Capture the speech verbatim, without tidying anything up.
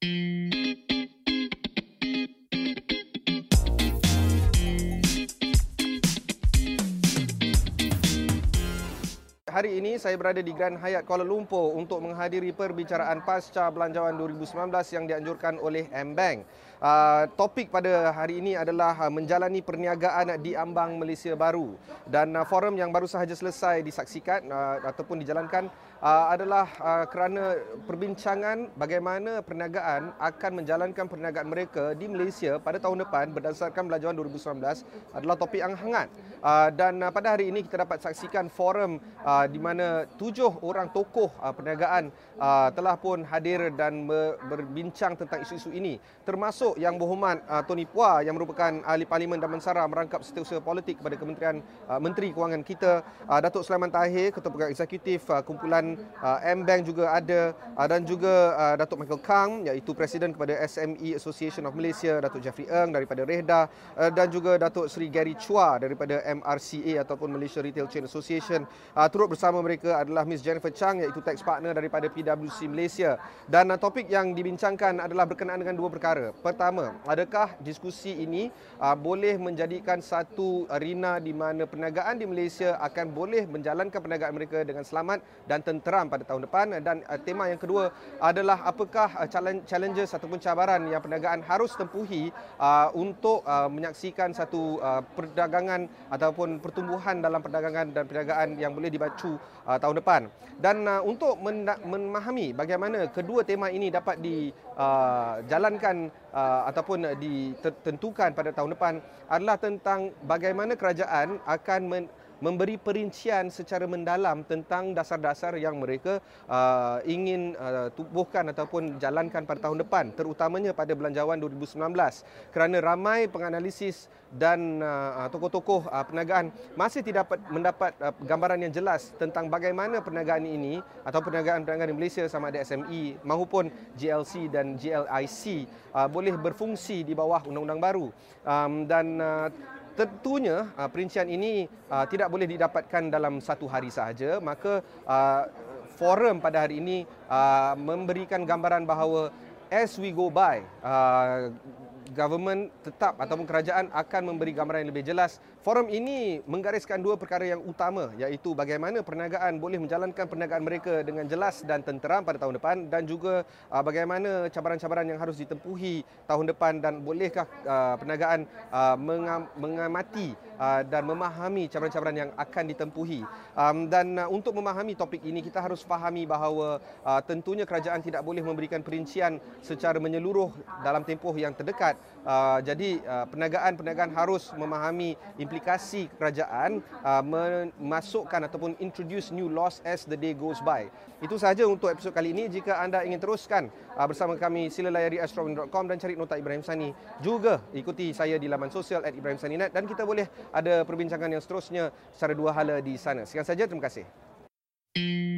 Hari ini saya berada di Grand Hyatt Kuala Lumpur untuk menghadiri perbicaraan pasca Belanjawan dua ribu sembilan belas yang dianjurkan oleh M-Bank. Uh, topik pada hari ini adalah uh, menjalani perniagaan di ambang Malaysia baru, dan uh, forum yang baru sahaja selesai disaksikan uh, ataupun dijalankan uh, adalah uh, kerana perbincangan bagaimana perniagaan akan menjalankan perniagaan mereka di Malaysia pada tahun depan berdasarkan Belanjawan dua ribu sembilan belas adalah topik yang hangat. Uh, dan uh, pada hari ini kita dapat saksikan forum uh, di mana tujuh orang tokoh uh, perniagaan uh, telah pun hadir dan berbincang tentang isu-isu ini, termasuk Yang Berhormat uh, Tony Phua yang merupakan ahli parlimen Damansara merangkap setiausaha politik kepada Kementerian uh, Menteri Kewangan kita, uh, Datuk Sulaiman Tahir, Ketua Pegang Eksekutif uh, kumpulan uh, M-Bank juga ada, uh, dan juga uh, Datuk Michael Kang iaitu Presiden kepada S M E Association of Malaysia, Datuk Jeffrey Ng daripada REHDA, uh, dan juga Datuk Seri Gary Chua daripada M R C A ataupun Malaysia Retail Chain Association. Uh, turut bersama mereka adalah Miss Jennifer Chang iaitu tax partner daripada P W C Malaysia. Dan uh, topik yang dibincangkan adalah berkenaan dengan dua perkara. Pertama, adakah diskusi ini uh, boleh menjadikan satu arena di mana perniagaan di Malaysia akan boleh menjalankan perniagaan mereka dengan selamat dan tenteram pada tahun depan? Dan uh, tema yang kedua adalah apakah uh, challenges ataupun cabaran yang perniagaan harus tempuhi uh, untuk uh, menyaksikan satu uh, perdagangan ataupun pertumbuhan dalam perdagangan dan perniagaan yang boleh dibacu uh, tahun depan. Dan uh, untuk memahami bagaimana kedua tema ini dapat dijalankan uh, uh, ataupun ditentukan pada tahun depan adalah tentang bagaimana kerajaan akan men memberi perincian secara mendalam tentang dasar-dasar yang mereka uh, ingin uh, tubuhkan ataupun jalankan pada tahun depan, terutamanya pada Belanjawan dua ribu sembilan belas, kerana ramai penganalisis dan uh, tokoh-tokoh uh, perniagaan masih tidak dapat mendapat uh, gambaran yang jelas tentang bagaimana perniagaan ini atau perniagaan-perniagaan di Malaysia sama ada S M E maupun G L C dan G L I C uh, boleh berfungsi di bawah undang-undang baru. Um, dan uh, Tentunya uh, perincian ini uh, tidak boleh didapatkan dalam satu hari sahaja, maka uh, forum pada hari ini uh, memberikan gambaran bahawa as we go by, uh, government tetap ataupun kerajaan akan memberi gambaran yang lebih jelas. Forum ini menggariskan dua perkara yang utama, iaitu bagaimana perniagaan boleh menjalankan perniagaan mereka dengan jelas dan tenteram pada tahun depan, dan juga uh, bagaimana cabaran-cabaran yang harus ditempuhi tahun depan, dan bolehkah uh, perniagaan uh, mengam, mengamati uh, dan memahami cabaran-cabaran yang akan ditempuhi. Um, dan uh, untuk memahami topik ini, kita harus fahami bahawa uh, tentunya kerajaan tidak boleh memberikan perincian secara menyeluruh dalam tempoh yang terdekat. Uh, jadi uh, perniagaan-perniagaan harus memahami implikasi kerajaan uh, memasukkan ataupun introduce new laws as the day goes by. Itu sahaja untuk episod kali ini. Jika anda ingin teruskan uh, bersama kami, sila layari astrowen dot com dan cari nota Ibrahim Sani. Juga ikuti saya di laman sosial at ibrahim sani net, dan kita boleh ada perbincangan yang seterusnya secara dua hala di sana. Sekian saja, terima kasih.